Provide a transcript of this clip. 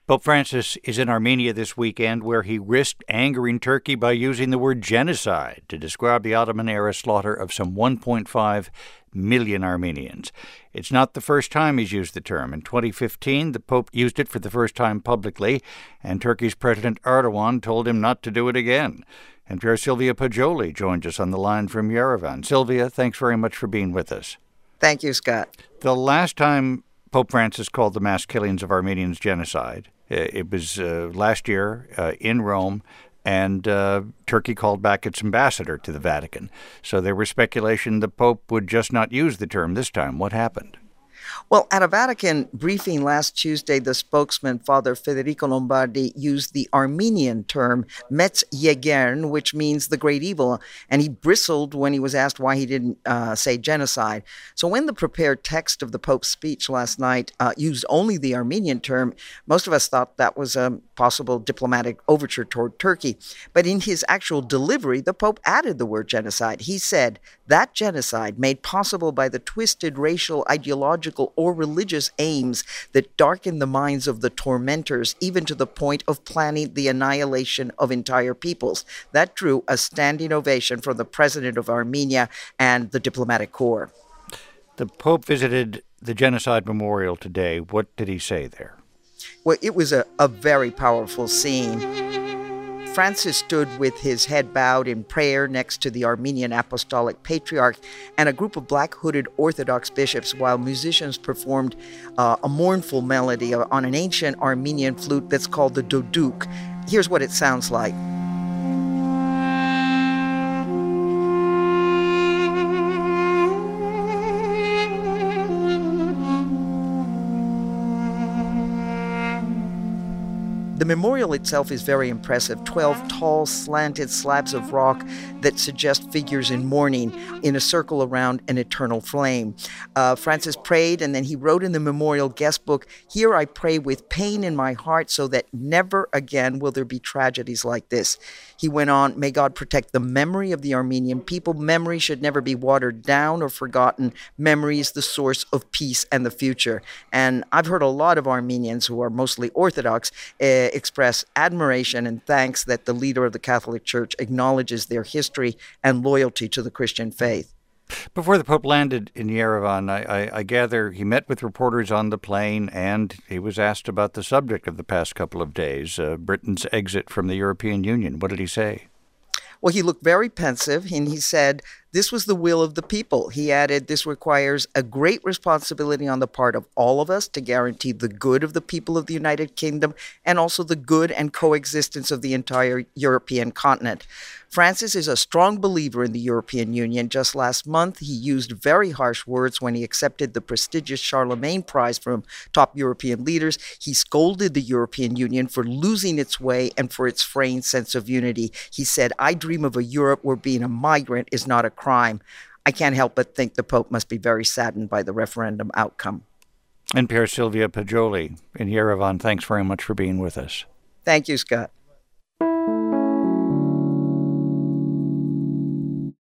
Pope Francis is in Armenia this weekend, where he risked angering Turkey by using the word genocide to describe the Ottoman-era slaughter of some 1.5 million Armenians. It's not the first time he's used the term. In 2015, the Pope used it for the first time publicly, and Turkey's President Erdogan told him not to do it again. And Sylvia Poggioli joins us on the line from Yerevan. Sylvia, thanks very much for being with us. Thank you, Scott. The last time Pope Francis called the mass killings of Armenians genocide, it was last year in Rome, and Turkey called back its ambassador to the Vatican. So there was speculation the Pope would just not use the term this time. What happened? Well, at a Vatican briefing last Tuesday, the spokesman, Father Federico Lombardi, used the Armenian term Metz Yegern, which means the great evil, and he bristled when he was asked why he didn't say genocide. So when the prepared text of the Pope's speech last night used only the Armenian term, most of us thought that was a possible diplomatic overture toward Turkey. But in his actual delivery, the Pope added the word genocide. He said, that genocide made possible by the twisted racial, ideological, or religious aims that darken the minds of the tormentors, even to the point of planning the annihilation of entire peoples. That drew a standing ovation from the president of Armenia and the diplomatic corps. The Pope visited the Genocide Memorial today. What did he say there? Well, it was a very powerful scene. Francis stood with his head bowed in prayer next to the Armenian Apostolic Patriarch and a group of black-hooded Orthodox bishops while musicians performed a mournful melody on an ancient Armenian flute that's called the doduk. Here's what it sounds like. The memorial itself is very impressive. 12 tall, slanted slabs of rock that suggest figures in mourning in a circle around an eternal flame. Francis prayed, and then he wrote in the memorial guest book, "Here I pray with pain in my heart so that never again will there be tragedies like this." He went on, "May God protect the memory of the Armenian people. Memory should never be watered down or forgotten. Memory is the source of peace and the future." And I've heard a lot of Armenians who are mostly Orthodox express admiration and thanks that the leader of the Catholic Church acknowledges their history and loyalty to the Christian faith. Before the Pope landed in Yerevan, I gather he met with reporters on the plane, and he was asked about the subject of the past couple of days, Britain's exit from the European Union. What did he say? Well, he looked very pensive, and he said this was the will of the people. He added, this requires a great responsibility on the part of all of us to guarantee the good of the people of the United Kingdom and also the good and coexistence of the entire European continent. Francis is a strong believer in the European Union. Just last month, he used very harsh words when he accepted the prestigious Charlemagne Prize from top European leaders. He scolded the European Union for losing its way and for its fraying sense of unity. He said, "I dream of a Europe where being a migrant is not a crime." I can't help but think the Pope must be very saddened by the referendum outcome. And Sylvia Poggioli in Yerevan, thanks very much for being with us. Thank you, Scott.